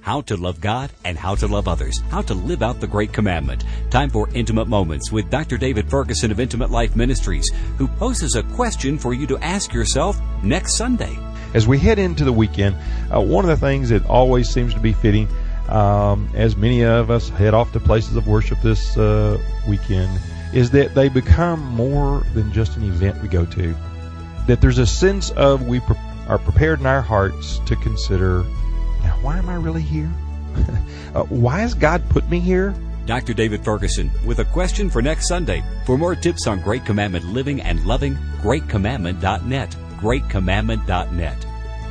how to love God and how to love others, how to live out the Great Commandment. Time for Intimate Moments with Dr. David Ferguson of Intimate Life Ministries, who poses a question for you to ask yourself next Sunday. As we head into the weekend, one of the things that always seems to be fitting, as many of us head off to places of worship this weekend, is that they become more than just an event we go to. That there's a sense of we are prepared in our hearts to consider, now, why am I really here? Why has God put me here? Dr. David Ferguson with a question for next Sunday. For more tips on Great Commandment living and loving, greatcommandment.net. greatcommandment.net.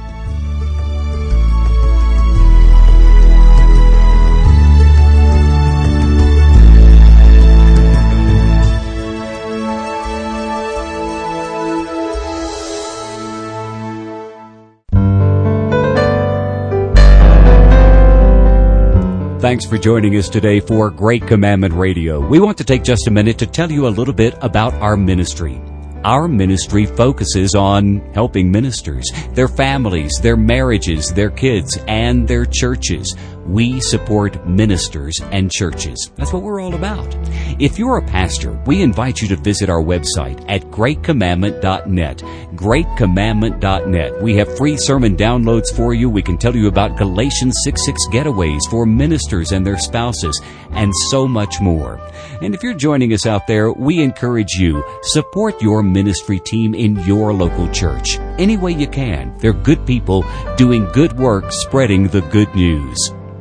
Thanks for joining us today for Great Commandment Radio. We want to take just a minute to tell you a little bit about our ministry. Our ministry focuses on helping ministers, their families, their marriages, their kids, and their churches. We support ministers and churches. That's what we're all about. If you're a pastor, we invite you to visit our website at greatcommandment.net. greatcommandment.net. We have free sermon downloads for you. We can tell you about Galatians 6:6 getaways for ministers and their spouses, and so much more. And if you're joining us out there, we encourage you, support your ministry team in your local church. Any way you can. They're good people doing good work, spreading the good news.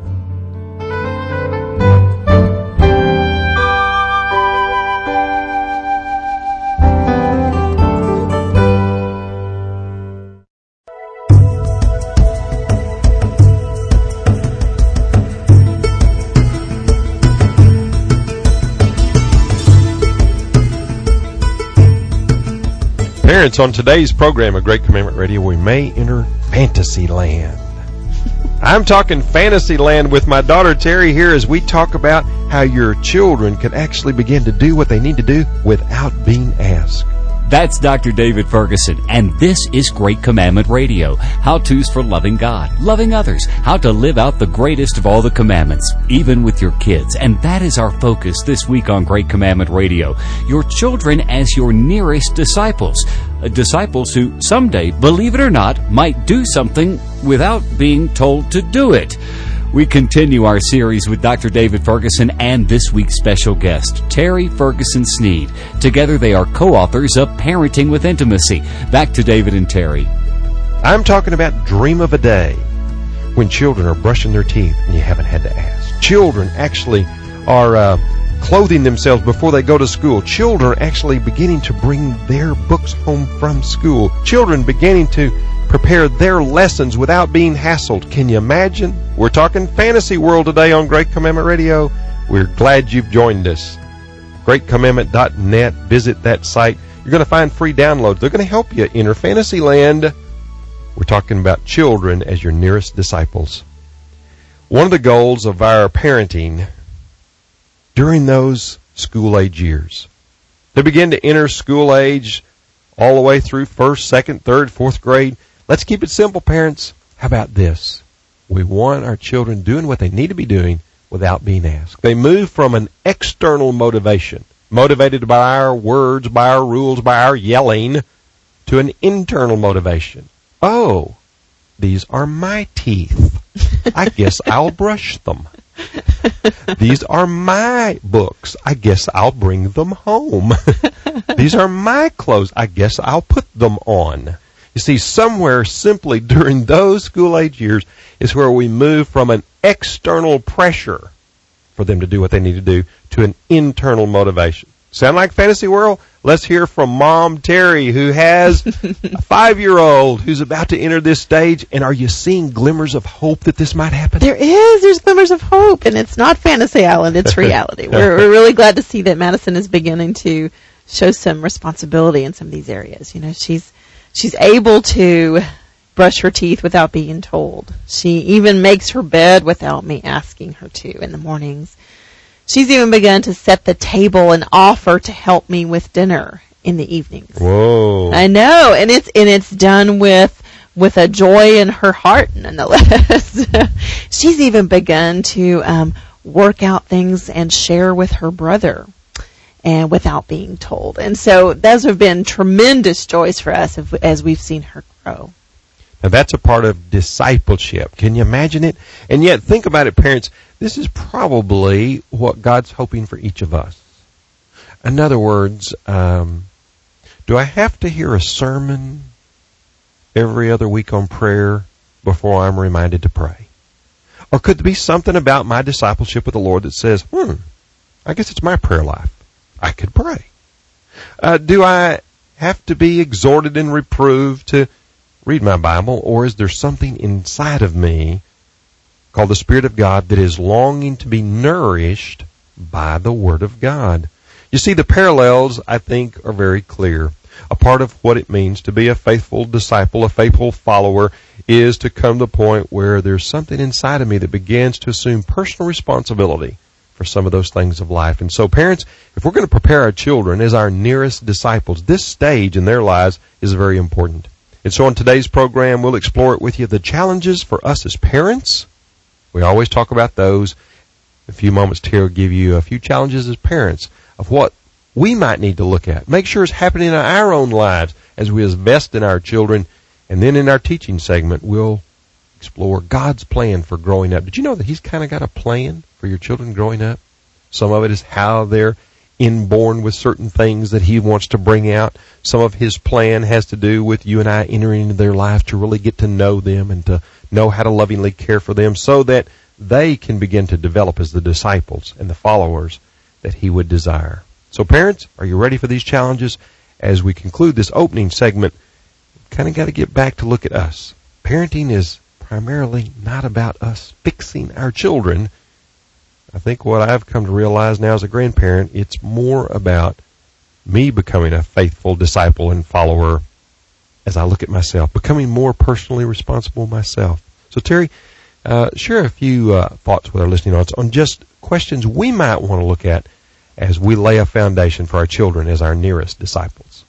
Parents, on today's program of Great Commandment Radio, we may enter fantasy land. I'm talking fantasy land with my daughter Terry here as we talk about how your children can actually begin to do what they need to do without being asked. That's Dr. David Ferguson, and this is Great Commandment Radio. How-tos for loving God, loving others, how to live out the greatest of all the commandments, even with your kids. And that is our focus this week on Great Commandment Radio. Your children as your nearest disciples. Disciples who someday, believe it or not, might do something without being told to do it. We continue our series with Dr. David Ferguson and this week's special guest, Terry Ferguson Sneed. Together they are co-authors of Parenting with Intimacy. Back to David and Terry. I'm talking about dream of a day when children are brushing their teeth and you haven't had to ask. Children actually are clothing themselves before they go to school. Children actually beginning to bring their books home from school. Children beginning to prepare their lessons without being hassled. Can you imagine? We're talking fantasy world today on Great Commandment Radio. We're glad you've joined us. GreatCommandment.net. Visit that site. You're going to find free downloads. They're going to help you enter fantasy land. We're talking about children as your nearest disciples. One of the goals of our parenting during those school-age years, they begin to enter school age all the way through 1st, 2nd, 3rd, 4th grade. Let's keep it simple, parents. How about this? We want our children doing what they need to be doing without being asked. They move from an external motivation, motivated by our words, by our rules, by our yelling, to an internal motivation. Oh, these are my teeth. I guess I'll brush them. These are my books. I guess I'll bring them home. These are my clothes. I guess I'll put them on. You see, somewhere simply during those school-age years is where we move from an external pressure for them to do what they need to do to an internal motivation. Sound like fantasy world? Let's hear from Mom Terry, who has a 5-year-old who's about to enter this stage. And are you seeing glimmers of hope that this might happen? There's glimmers of hope, and it's not fantasy island, it's reality. We're really glad to see that Madison is beginning to show some responsibility in some of these areas. You know, she's able to brush her teeth without being told. She even makes her bed without me asking her to in the mornings. She's even begun to set the table and offer to help me with dinner in the evenings. Whoa. I know, and it's done with with a joy in her heart, nonetheless. She's even begun to work out things and share with her brother, and without being told. And so those have been tremendous joys for us as we've seen her grow. Now that's a part of discipleship. Can you imagine it? And yet, think about it, parents. This is probably what God's hoping for each of us. In other words, do I have to hear a sermon every other week on prayer before I'm reminded to pray? Or could there be something about my discipleship with the Lord that says, I guess it's my prayer life. I could pray. Do I have to be exhorted and reproved to read my Bible, or is there something inside of me called the Spirit of God that is longing to be nourished by the Word of God? You see, the parallels, I think, are very clear. A part of what it means to be a faithful disciple, a faithful follower, is to come to the point where there's something inside of me that begins to assume personal responsibility for some of those things of life. And so, parents, if we're going to prepare our children as our nearest disciples, this stage in their lives is very important. And so on today's program, we'll explore it with you, the challenges for us as parents. We always talk about those. In a few moments, Terry will give you a few challenges as parents of what we might need to look at. Make sure it's happening in our own lives as we invest in our children. And then in our teaching segment, we'll explore God's plan for growing up. Did you know that He's kind of got a plan for your children growing up? Some of it is how they're inborn with certain things that He wants to bring out. Some of His plan has to do with you and I entering into their life to really get to know them and to know how to lovingly care for them so that they can begin to develop as the disciples and the followers that He would desire. So parents, are you ready for these challenges? As we conclude this opening segment, kind of got to get back to look at us. Parenting is primarily not about us fixing our children. I think what I've come to realize now as a grandparent, it's more about me becoming a faithful disciple and follower as I look at myself, becoming more personally responsible myself. So Terry, share a few thoughts with our listening audience on just questions we might want to look at as we lay a foundation for our children as our nearest disciples.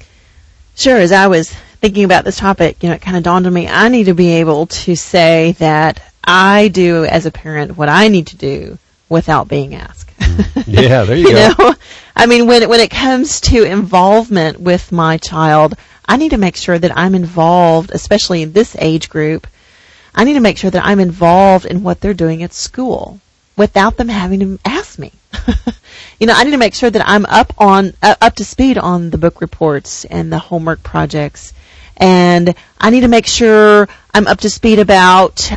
Sure. As I was thinking about this topic, it kind of dawned on me, I need to be able to say that I do as a parent what I need to do without being asked. Yeah, there you go. I mean, when it comes to involvement with my child, I need to make sure that I'm involved, especially in this age group. I need to make sure that I'm involved in what they're doing at school without them having to ask me. I need to make sure that I'm up to speed on the book reports and the homework projects. And I need to make sure I'm up to speed about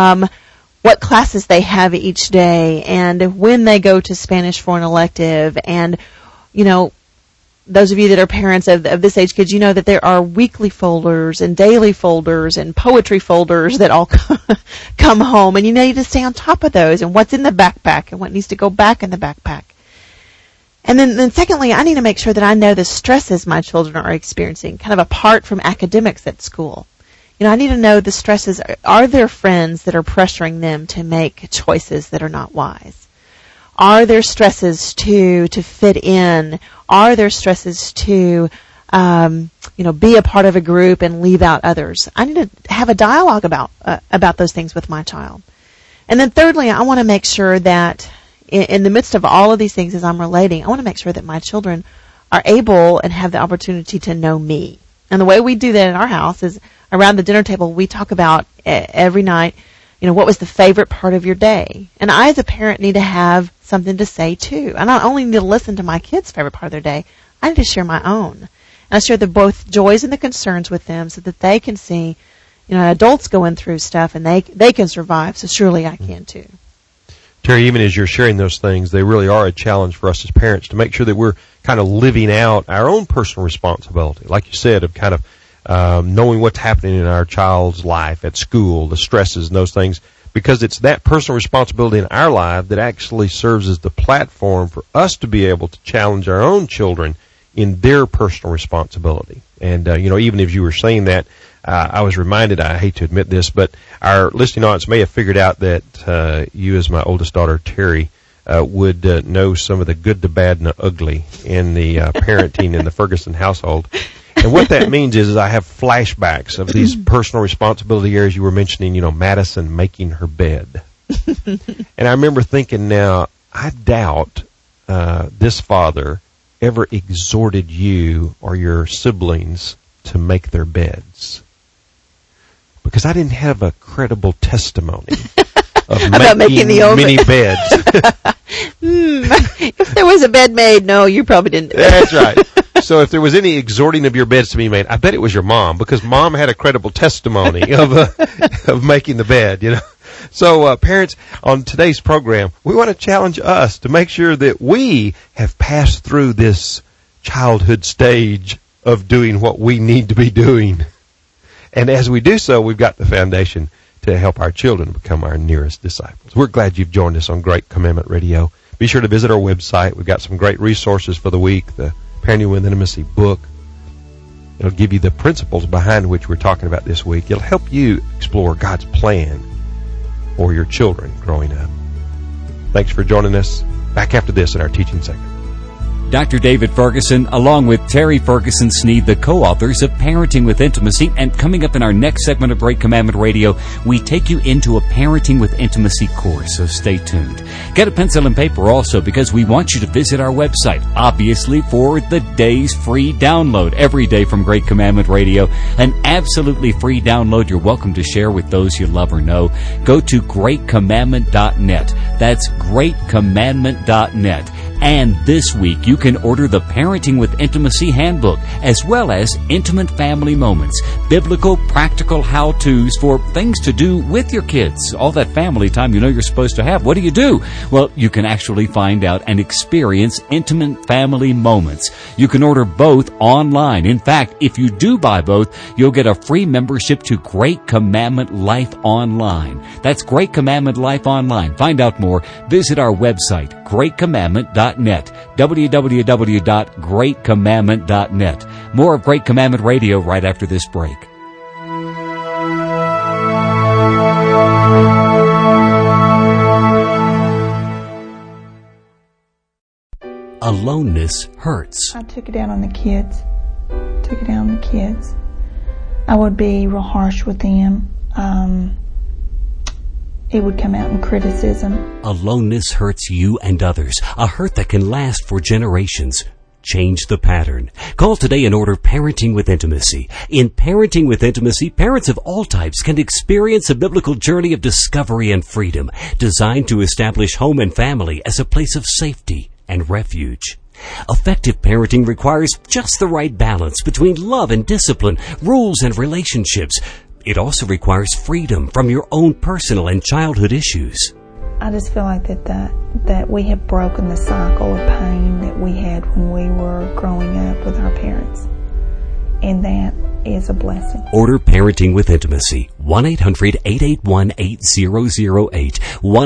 what classes they have each day and when they go to Spanish for an elective. And, those of you that are parents of this age kids, you know that there are weekly folders and daily folders and poetry folders that all come home. And you need to stay on top of those and what's in the backpack and what needs to go back in the backpack. And then secondly, I need to make sure that I know the stresses my children are experiencing, kind of apart from academics at school. I need to know the stresses. Are there friends that are pressuring them to make choices that are not wise? Are there stresses to fit in? Are there stresses to, be a part of a group and leave out others? I need to have a dialogue about those things with my child. And then thirdly, I want to make sure that in the midst of all of these things as I'm relating, I want to make sure that my children are able and have the opportunity to know me. And the way we do that in our house is around the dinner table, we talk about every night, what was the favorite part of your day? And I as a parent need to have something to say too. I not only need to listen to my kids' favorite part of their day, I need to share my own. And I share the both joys and the concerns with them so that they can see, adults going through stuff and they can survive, so surely I can too. Terry, even as you're sharing those things, they really are a challenge for us as parents to make sure that we're kind of living out our own personal responsibility, like you said, of kind of knowing what's happening in our child's life at school, the stresses and those things, because it's that personal responsibility in our life that actually serves as the platform for us to be able to challenge our own children in their personal responsibility. And, even as you were saying that, I was reminded, I hate to admit this, but our listening audience may have figured out that you, as my oldest daughter, Terry, would know some of the good, the bad, and the ugly in the parenting in the Ferguson household. And what that means is I have flashbacks of these personal responsibility areas you were mentioning, Madison making her bed. And I remember thinking, now, I doubt this father ever exhorted you or your siblings to make their beds. Because I didn't have a credible testimony of making many beds. If there was a bed made, no, you probably didn't do it. That's right. So if there was any exhorting of your beds to be made, I bet it was your mom, because mom had a credible testimony of making the bed, So, parents, on today's program, we want to challenge us to make sure that we have passed through this childhood stage of doing what we need to be doing. And as we do so, we've got the foundation to help our children become our nearest disciples. We're glad you've joined us on Great Commandment Radio. Be sure to visit our website. We've got some great resources for the week. The Parenting with Intimacy book. It'll give you the principles behind which we're talking about this week. It'll help you explore God's plan for your children growing up. Thanks for joining us. Back after this in our teaching segment. Dr. David Ferguson, along with Terry Ferguson Sneed, the co-authors of Parenting with Intimacy. And coming up in our next segment of Great Commandment Radio, we take you into a Parenting with Intimacy course, so stay tuned. Get a pencil and paper also, because we want you to visit our website, obviously, for the day's free download. Every day from Great Commandment Radio, an absolutely free download you're welcome to share with those you love or know. Go to greatcommandment.net. That's greatcommandment.net. And this week, you can order the Parenting with Intimacy handbook, as well as Intimate Family Moments, biblical, practical how-tos for things to do with your kids. All that family time you're supposed to have. What do you do? Well, you can actually find out and experience Intimate Family Moments. You can order both online. In fact, if you do buy both, you'll get a free membership to Great Commandment Life Online. That's Great Commandment Life Online. Find out more. Visit our website, greatcommandment.net. www.greatcommandment.net. More of Great Commandment Radio right after this break. Aloneness hurts. I took it out on the kids. I would be real harsh with them. It would come out in criticism. Aloneness hurts you and others, a hurt that can last for generations. Change the pattern. Call today and order Parenting with Intimacy. In Parenting with Intimacy, parents of all types can experience a biblical journey of discovery and freedom, designed to establish home and family as a place of safety and refuge. Effective parenting requires just the right balance between love and discipline, rules and relationships. It also requires freedom from your own personal and childhood issues. I just feel like that we have broken the cycle of pain that we had when we were growing up with our parents. And that is a blessing. Order Parenting with Intimacy. 1-800-881-8008.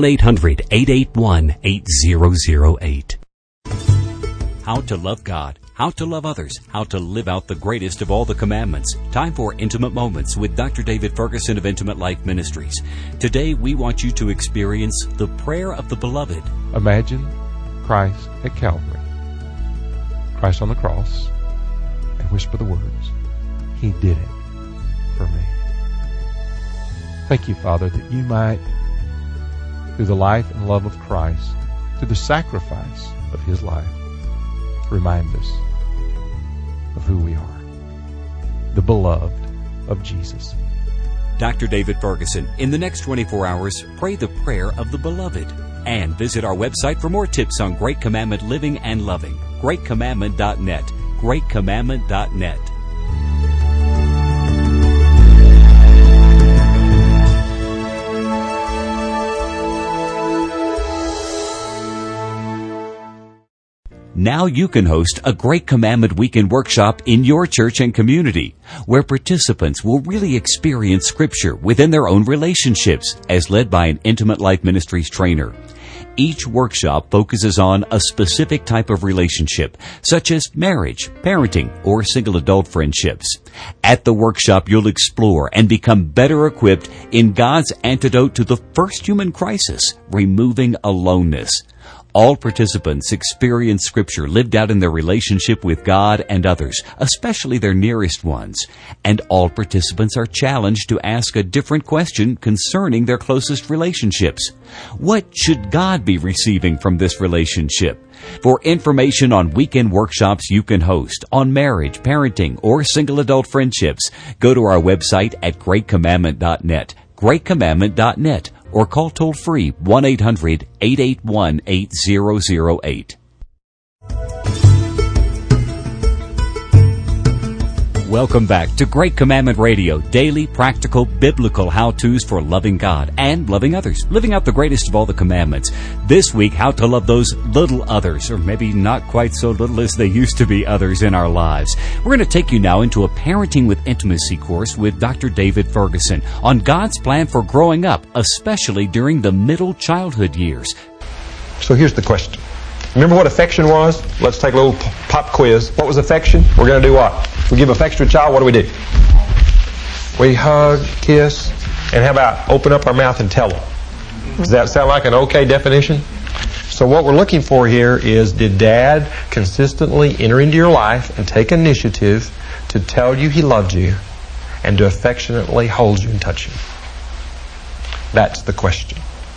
1-800-881-8008. How to love God, how to love others, how to live out the greatest of all the commandments. Time for Intimate Moments with Dr. David Ferguson of Intimate Life Ministries. Today we want you to experience the prayer of the beloved. Imagine Christ at Calvary, Christ on the cross, and whisper the words, He did it for me. Thank you, Father, that you might, through the life and love of Christ, through the sacrifice of His life, remind us of who we are, the beloved of Jesus. Dr. David Ferguson, in the next 24 hours, pray the prayer of the beloved. And visit our website for more tips on Great Commandment living and loving. GreatCommandment.net. GreatCommandment.net. Now you can host a Great Commandment Weekend workshop in your church and community, where participants will really experience Scripture within their own relationships, as led by an Intimate Life Ministries trainer. Each workshop focuses on a specific type of relationship, such as marriage, parenting, or single adult friendships. At the workshop, you'll explore and become better equipped in God's antidote to the first human crisis, removing aloneness. All participants experience Scripture lived out in their relationship with God and others, especially their nearest ones. And all participants are challenged to ask a different question concerning their closest relationships. What should God be receiving from this relationship? For information on weekend workshops you can host on marriage, parenting, or single adult friendships, go to our website at greatcommandment.net, greatcommandment.net, or call toll-free 1-800-881-8008. Welcome back to Great Commandment Radio, daily practical biblical how-tos for loving God and loving others, living out the greatest of all the commandments. This week, how to love those little others, or maybe not quite so little as they used to be others in our lives. We're going to take you now into a Parenting with Intimacy course with Dr. David Ferguson on God's plan for growing up, especially during the middle childhood years. So here's the question. Remember what affection was? Let's take a little pop quiz. What was affection? We're going to do what? We give affection to a child, what do? We hug, kiss, and how about open up our mouth and tell them? Does that sound like an okay definition? So what we're looking for here is, did Dad consistently enter into your life and take initiative to tell you he loved you and to affectionately hold you and touch you? That's the question.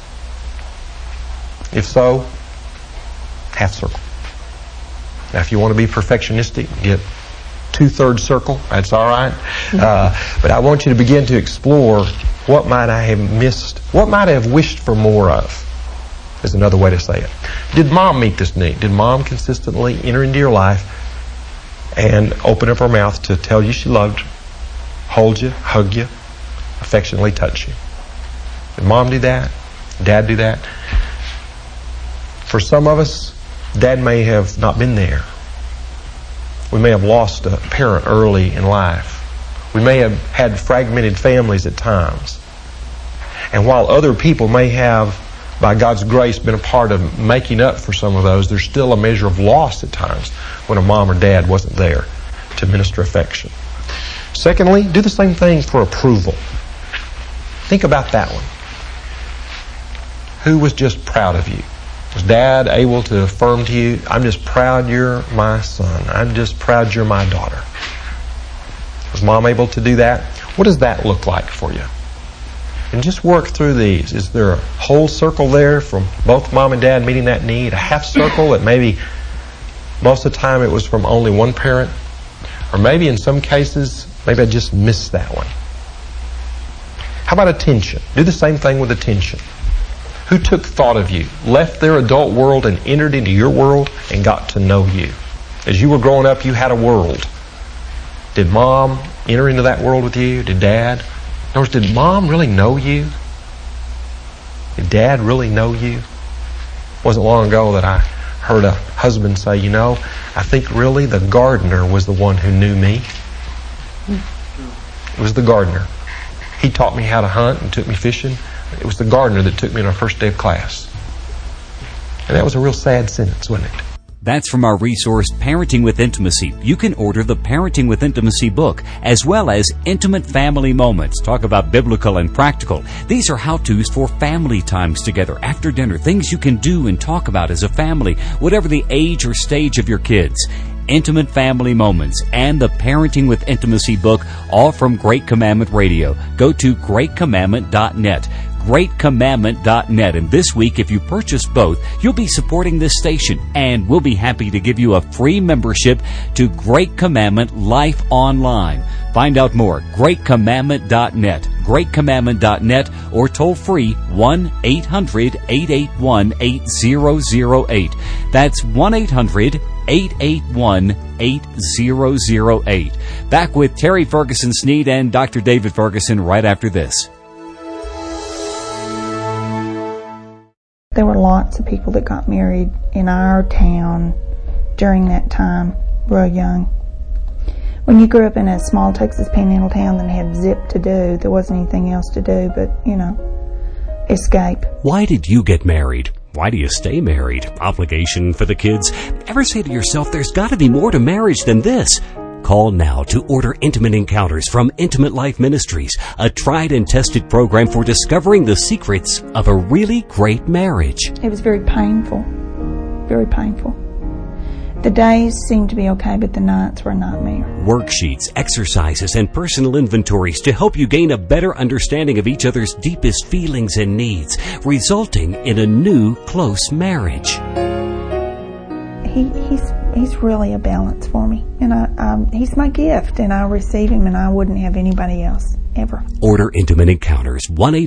If so, half circle. Now, if you want to be perfectionistic, get 2/3 circle. That's all right. But I want you to begin to explore, what might I have missed? What might I have wished for more of? Is another way to say it. Did Mom meet this need? Did Mom consistently enter into your life and open up her mouth to tell you she loved you, hold you, hug you, affectionately touch you? Did Mom do that? Dad do that? For some of us, Dad may have not been there. We may have lost a parent early in life. We may have had fragmented families at times. And while other people may have, by God's grace, been a part of making up for some of those, there's still a measure of loss at times when a mom or dad wasn't there to minister affection. Secondly, do the same thing for approval. Think about that one. Who was just proud of you? Was Dad able to affirm to you, I'm just proud you're my son. I'm just proud you're my daughter. Was Mom able to do that? What does that look like for you? And just work through these. Is there a whole circle there from both Mom and Dad meeting that need? A half circle that maybe most of the time it was from only one parent? Or maybe in some cases, maybe I just missed that one. How about attention? Do the same thing with attention. Who took thought of you, left their adult world and entered into your world and got to know you? As you were growing up, you had a world. Did Mom enter into that world with you? Did Dad? In other words, did Mom really know you? Did Dad really know you? It wasn't long ago that I heard a husband say, I think really the gardener was the one who knew me. It was the gardener. He taught me how to hunt and took me fishing. It was the gardener that took me on our first day of class. And that was a real sad sentence, wasn't it? That's from our resource, Parenting with Intimacy. You can order the Parenting with Intimacy book, as well as Intimate Family Moments. Talk about biblical and practical. These are how-tos for family times together, after dinner, things you can do and talk about as a family, whatever the age or stage of your kids. Intimate Family Moments and the Parenting with Intimacy book, all from Great Commandment Radio. Go to greatcommandment.net. greatcommandment.net. And this week, if you purchase both, you'll be supporting this station, and we'll be happy to give you a free membership to Great Commandment Life Online. Find out more, greatcommandment.net, greatcommandment.net, or toll free 1-800-881-8008. That's 1-800-881-8008. Back with Terry Ferguson Sneed and Dr. David Ferguson right after this. There were lots of people that got married in our town during that time, real young. When you grew up in a small Texas Panhandle town that had zip to do, there wasn't anything else to do but, escape. Why did you get married? Why do you stay married? Obligation for the kids? Ever say to yourself, there's got to be more to marriage than this? Call now to order Intimate Encounters from Intimate Life Ministries, a tried and tested program for discovering the secrets of a really great marriage. It was very painful. very painful. The days seemed to be okay, but the nights were a nightmare. Worksheets, exercises, and personal inventories to help you gain a better understanding of each other's deepest feelings and needs, resulting in a new, close marriage. He's really a balance for me, and he's my gift, and I receive him, and I wouldn't have anybody else, ever. Order Intimate Encounters,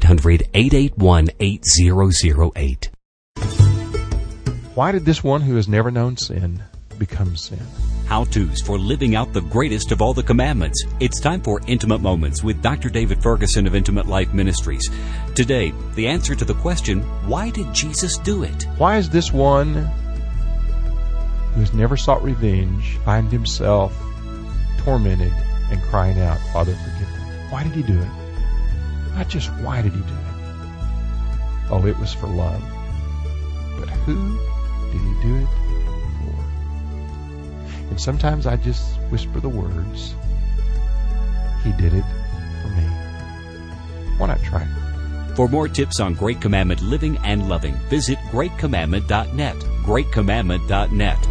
1-800-881-8008. Why did this one who has never known sin become sin? How-tos for living out the greatest of all the commandments. It's time for Intimate Moments with Dr. David Ferguson of Intimate Life Ministries. Today, the answer to the question, why did Jesus do it? Why is this one who has never sought revenge find himself tormented and crying out, Father, forgive me? Why did he do it? Not just why did he do it. Oh, it was for love. But who did he do it for? And sometimes I just whisper the words, he did it for me. Why not try it? For more tips on Great Commandment living and loving, visit greatcommandment.net. greatcommandment.net.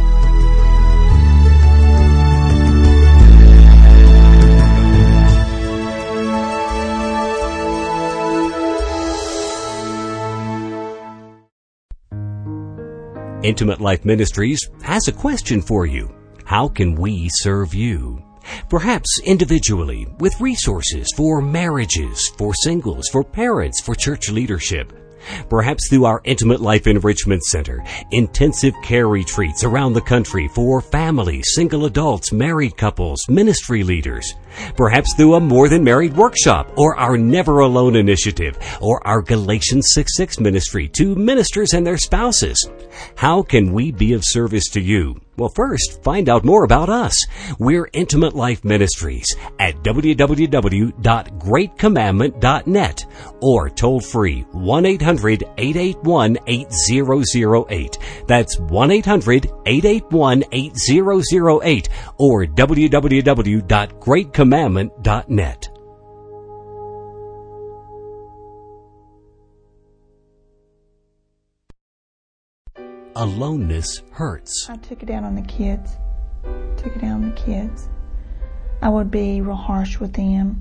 Intimate Life Ministries has a question for you. How can we serve you? Perhaps individually, with resources for marriages, for singles, for parents, for church leadership. Perhaps through our Intimate Life Enrichment Center, intensive care retreats around the country for families, single adults, married couples, ministry leaders. Perhaps through a More Than Married workshop, or our Never Alone initiative, or our Galatians 6:6 ministry to ministers and their spouses. How can we be of service to you? Well, first, find out more about us. We're Intimate Life Ministries at www.greatcommandment.net or toll free 1-800-881-8008. That's 1-800-881-8008 or www.greatcommandment.net. Aloneness hurts. I took it out on the kids. I would be real harsh with them.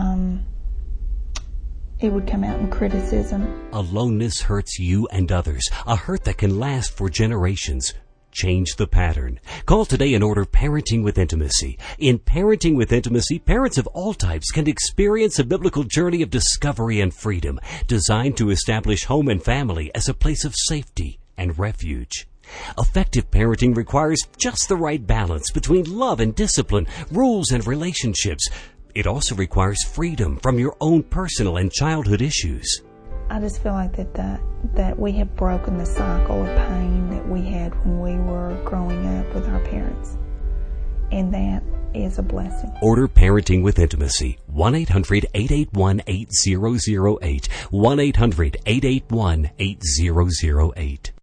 It would come out in criticism. Aloneness hurts you and others, a hurt that can last for generations. Change the pattern. Call today and order Parenting with Intimacy. In Parenting with Intimacy, parents of all types can experience a biblical journey of discovery and freedom, designed to establish home and family as a place of safety and refuge. Effective parenting requires just the right balance between love and discipline, rules and relationships. It also requires freedom from your own personal and childhood issues. I just feel like that we have broken the cycle of pain that we had when we were growing up with our parents. And that is a blessing. Order Parenting with Intimacy, 1-800-881-8008, 1-800-881-8008.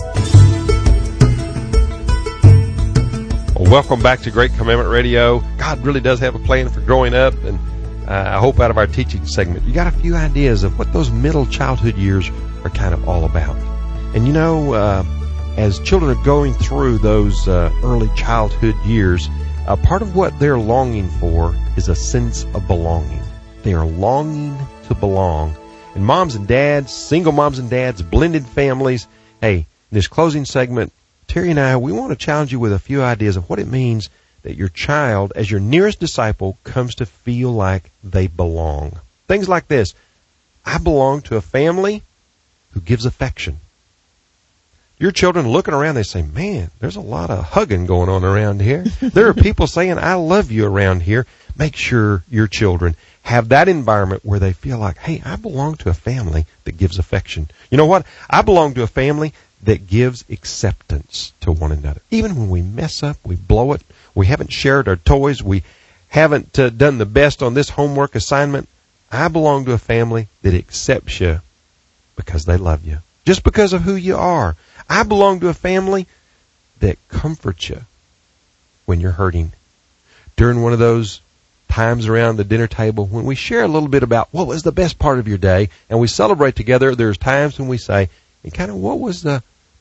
Well, welcome back to Great Commandment Radio. God really does have a plan for growing up, and I hope out of our teaching segment you got a few ideas of what those middle childhood years are kind of all about. And you know, as children are going through those early childhood years, part of what they're longing for is a sense of belonging. They are longing to belong. And moms and dads, single moms and dads, blended families, hey, in this closing segment, Terry and I, we want to challenge you with a few ideas of what it means that your child, as your nearest disciple, comes to feel like they belong. Things like this. I belong to a family who gives affection. Your children looking around, they say, man, there's a lot of hugging going on around here. There are people saying, I love you around here. Make sure your children have that environment where they feel like, hey, I belong to a family that gives affection. You know what? I belong to a family that gives acceptance to one another. Even when we mess up, we blow it, we haven't shared our toys, we haven't done the best on this homework assignment, I belong to a family that accepts you because they love you, just because of who you are. I belong to a family that comforts you when you're hurting. During one of those times around the dinner table when we share a little bit about what was the best part of your day and we celebrate together, there's times when we say, and kind of what was the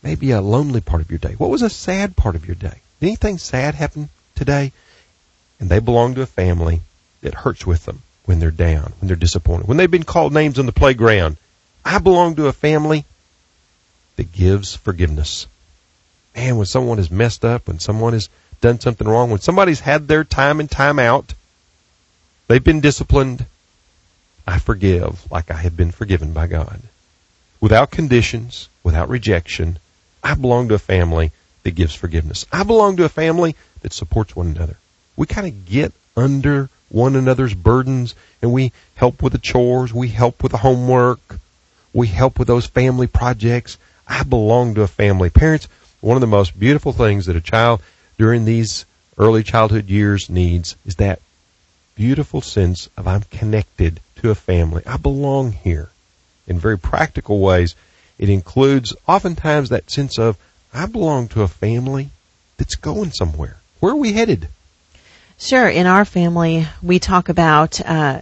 maybe a lonely part of your day? What was a sad part of your day? Did anything sad happen today? And they belong to a family that hurts with them when they're down, when they're disappointed, when they've been called names on the playground. I belong to a family that gives forgiveness. Man, when someone is messed up, when someone has done something wrong, when somebody's had their time and time out, they've been disciplined, I forgive like I have been forgiven by God. Without conditions, without rejection, I belong to a family that gives forgiveness. I belong to a family that supports one another. We kind of get under one another's burdens, and we help with the chores, we help with the homework, we help with those family projects. I belong to a family. Parents, one of the most beautiful things that a child during these early childhood years needs is that beautiful sense of I'm connected to a family. I belong here. In very practical ways, it includes oftentimes that sense of I belong to a family that's going somewhere. Where are we headed? Sure. In our family, we talk about,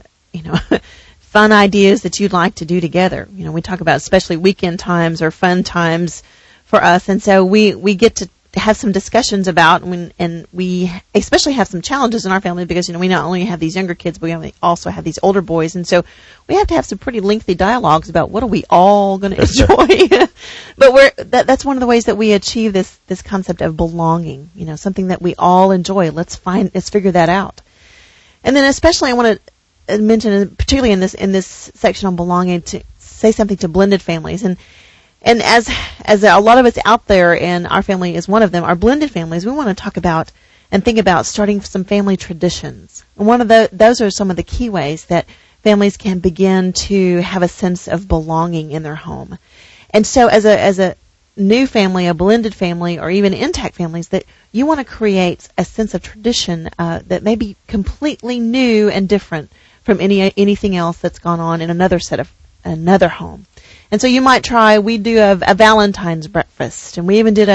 fun ideas that you'd like to do together. We talk about especially weekend times or fun times for us. And so we get to have some discussions about, and we especially have some challenges in our family because, we not only have these younger kids, but we also have these older boys. And so we have to have some pretty lengthy dialogues about what are we all going to enjoy. But that's one of the ways that we achieve this concept of belonging, something that we all enjoy. Let's figure that out. And then especially I want to mention, particularly in this section on belonging, to say something to blended families. And as a lot of us out there, and our family is one of them, our blended families, we want to talk about and think about starting some family traditions. And those are some of the key ways that families can begin to have a sense of belonging in their home. And so as a new family, a blended family, or even intact families, that you want to create a sense of tradition that may be completely new and different from anything else that's gone on in another home. And so you might try, we do a Valentine's breakfast, and we even did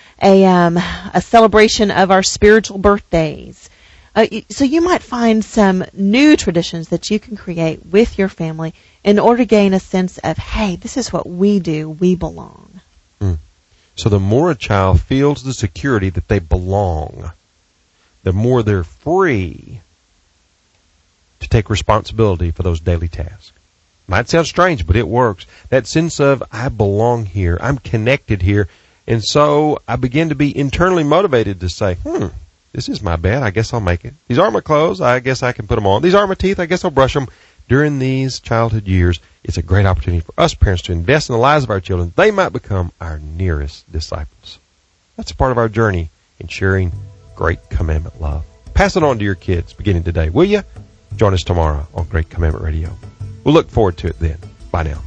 a celebration of our spiritual birthdays. So you might find some new traditions that you can create with your family in order to gain a sense of, hey, this is what we do, we belong. So the more a child feels the security that they belong, the more they're free to take responsibility for those daily tasks. Might sound strange, but it works. That sense of, I belong here, I'm connected here, and so I begin to be internally motivated to say, this is my bed, I guess I'll make it. These are my clothes, I guess I can put them on. These are my teeth, I guess I'll brush them. During these childhood years, it's a great opportunity for us parents to invest in the lives of our children. They might become our nearest disciples. That's a part of our journey in sharing Great Commandment love. Pass it on to your kids beginning today, will you? Join us tomorrow on Great Commandment Radio. We'll look forward to it then. Bye now.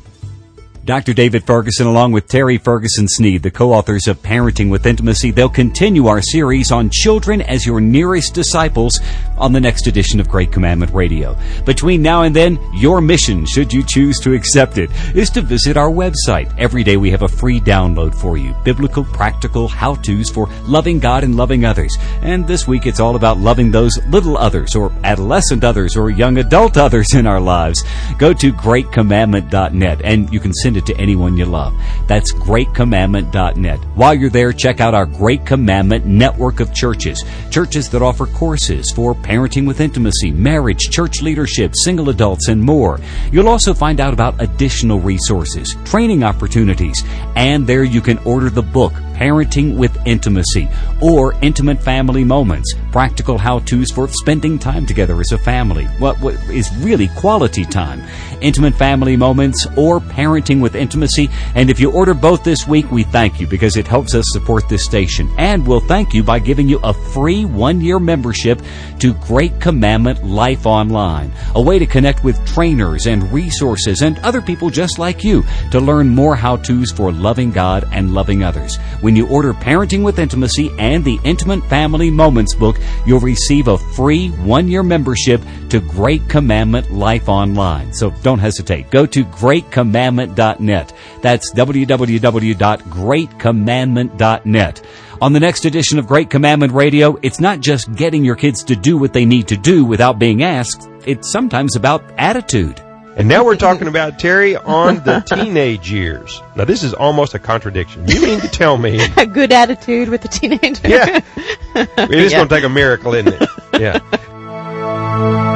Dr. David Ferguson, along with Terry Ferguson-Sneed, the co-authors of Parenting with Intimacy, they'll continue our series on children as your nearest disciples on the next edition of Great Commandment Radio. Between now and then, your mission, should you choose to accept it, is to visit our website. Every day we have a free download for you. Biblical, practical how-tos for loving God and loving others. And this week it's all about loving those little others, or adolescent others, or young adult others in our lives. Go to greatcommandment.net and you can send it to anyone you love. That's greatcommandment.net. While you're there, check out our Great Commandment network of churches that offer courses for parenting with intimacy, marriage, church leadership, single adults, and more. You'll also find out about additional resources, training opportunities, and there you can order the book, Parenting with Intimacy, or Intimate Family Moments, practical how-tos for spending time together as a family. What is really quality time. Intimate Family Moments or Parenting with Intimacy. And if you order both this week, we thank you because it helps us support this station. And we'll thank you by giving you a free 1-year membership to Great Commandment Life Online, a way to connect with trainers and resources and other people just like you to learn more how-tos for loving God and loving others. When you order Parenting with Intimacy and the Intimate Family Moments book, you'll receive a free 1-year membership to Great Commandment Life Online. So don't hesitate. Go to greatcommandment.net. That's www.greatcommandment.net. On the next edition of Great Commandment Radio, it's not just getting your kids to do what they need to do without being asked. It's sometimes about attitude. And now we're talking about Terry on the teenage years. Now, this is almost a contradiction. You mean to tell me... A good attitude with the teenager. Yeah. It is going to take a miracle, isn't it? Yeah.